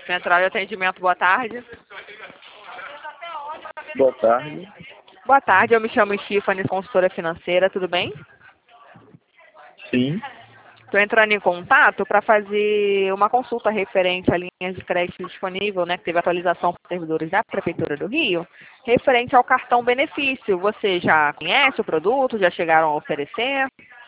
Central de Atendimento, boa tarde. Boa tarde. Boa tarde, eu me chamo Stephanie, consultora financeira, tudo bem? Sim. Estou entrando em contato para fazer uma consulta referente à linha de crédito disponível, né, que teve atualização para servidores da Prefeitura do Rio, referente ao cartão benefício. Você já conhece o produto? Já chegaram a oferecer?